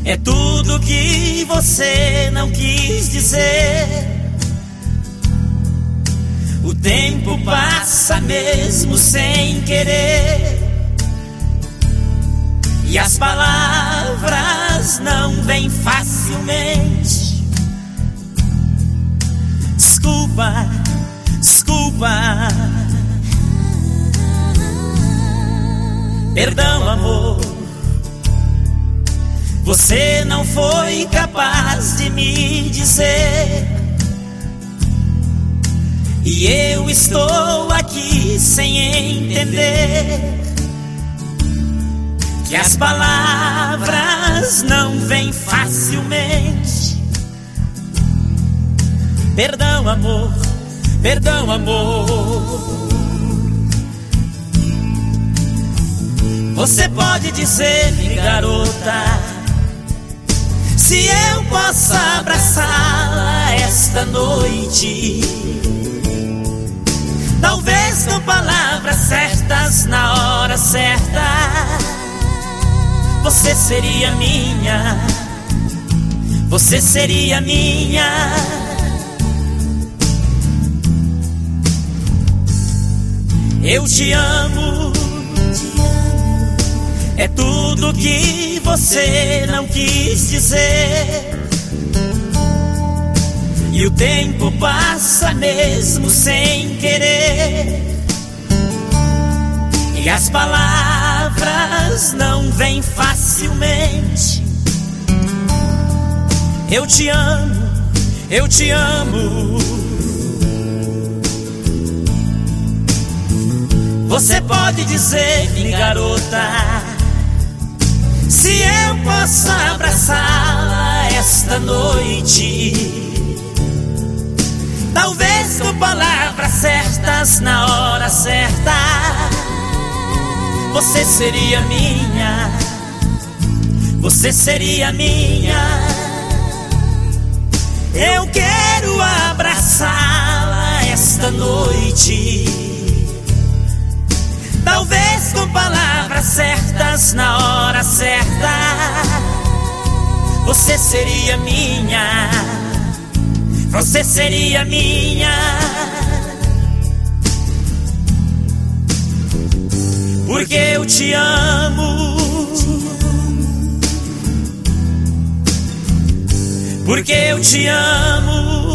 É tudo que você não quis dizer. O tempo passa mesmo sem querer, e as palavras não vêm facilmente. Desculpa, desculpa. Perdão, amor. Você não foi capaz de me dizer, e eu estou aqui sem entender que as palavras não vêm facilmente. Perdão, amor, perdão, amor. Você pode dizer-me, garota, se eu posso abraçá-la esta noite. Talvez com palavras certas na hora certa, você seria minha, você seria minha. Eu te amo, é tudo que você não quis dizer. E o tempo passa mesmo sem querer, e as palavras não vêm facilmente. Eu te amo, eu te amo. Você pode dizer-me, garota, se eu posso abraçá-la esta noite. Talvez com palavras certas na hora certa, você seria minha, você seria minha. Eu quero abraçá-la esta noite. Talvez com palavras certas na hora certa, você seria minha, você seria minha. Porque eu te amo, porque eu te amo.